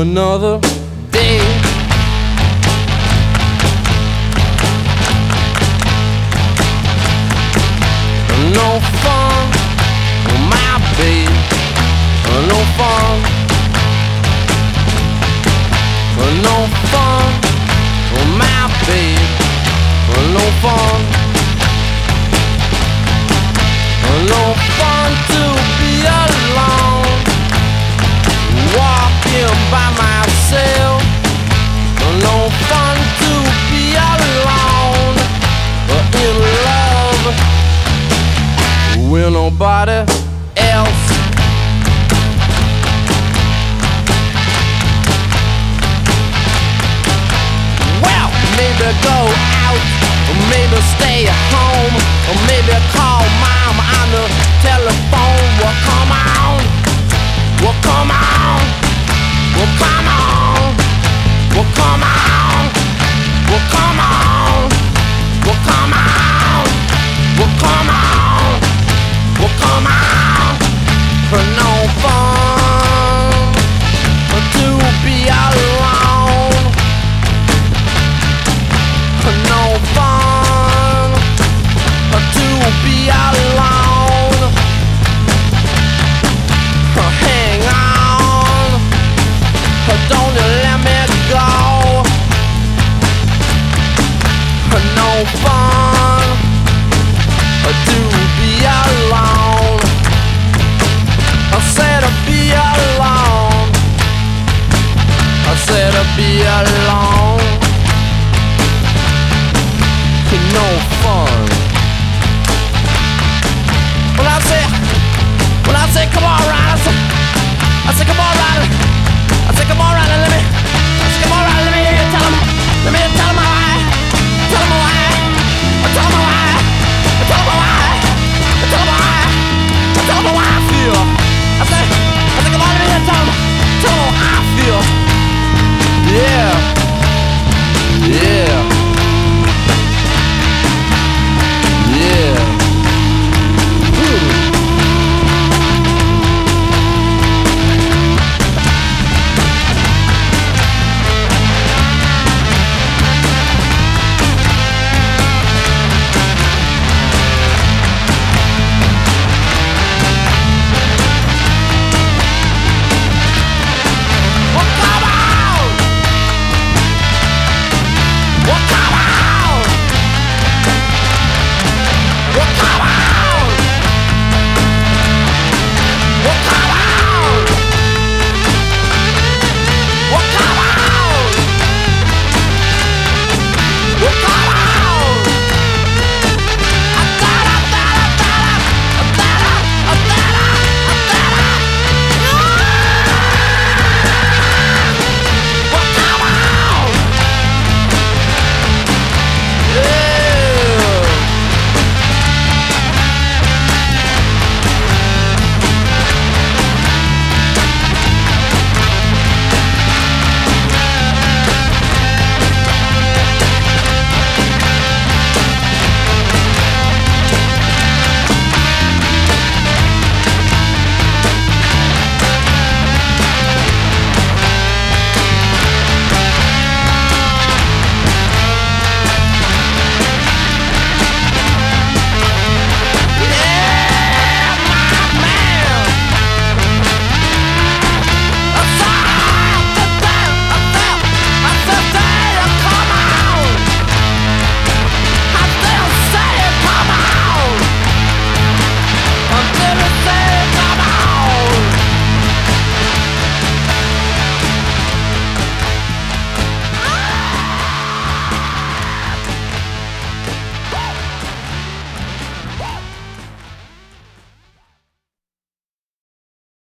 another day. No fun with my babe. No fun. No fun with my babe. No fun. No fun to be alone, walking by myself. No fun to be alone, in love with nobody else. Well, maybe go out, or maybe stay at home, or maybe call mom on the telephone. Well, come on. Well, come on. Well, come on. Well, come on. Well, come on. Well, come on. Well, come on. Well, come on. For no fun to be alone. For no fun to be alone. Hang on, don't you let me go. No fun to be alone. I said to be alone. I said to be alone. No fun. When I say come on, right? I say come on.